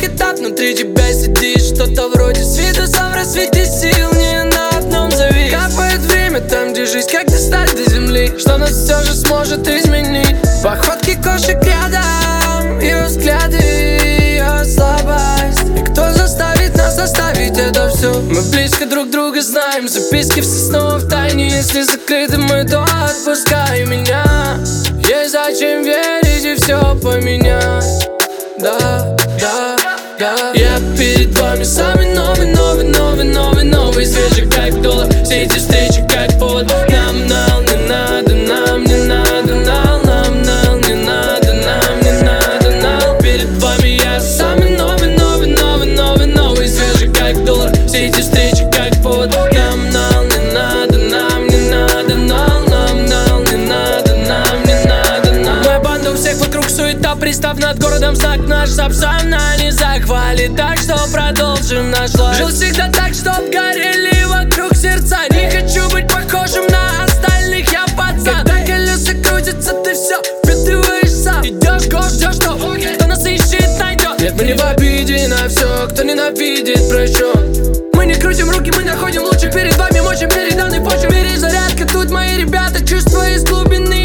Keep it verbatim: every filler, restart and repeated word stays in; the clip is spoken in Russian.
этап, внутри тебя сидит что-то вроде свидуса в рассвете сил, не на одном завис. Капает время там, где жизнь как достать до земли, что нас все же сможет изменить. Походки кошек рядом, ее взгляды, ее слабость. И кто заставит нас оставить это все? Мы близко друг друга знаем, записки все снова в тайне. Если закрыты мы, то отпускай меня. Есть зачем верить и все поменять. Да, да, да. Я перед вами самый новый, новый, новый, новый, новый, свежий как доллар. Все эти встречи как повод. Нам, нам, не надо, нам не надо, нам, нам, нам не надо, нам не надо, нам. Перед вами я самый новый, новый, новый, новый, новый, свежий как доллар. Все эти встречи как повод. Нам, нам не надо, нам не надо, нам, нам, нам не надо, нам не надо, нам. Моя банда у всех вокруг суета, пристав над городом знак наш, сапсана не захвалит, так что продолжим наш лайф. Жил всегда так, чтоб горели вокруг сердца. Не хочу быть похожим на остальных, я пацан. Когда колеса крутятся, ты все впитываешь сам. Идешь, год, ждешь, что кто нас ищет, найдет. Нет, мы не в обиде на все, кто ненавидит, прощен. Мы не крутим руки, мы находим лучше перед вами, мочим переданный почву. Перезарядка, тут мои ребята, чувства из глубины.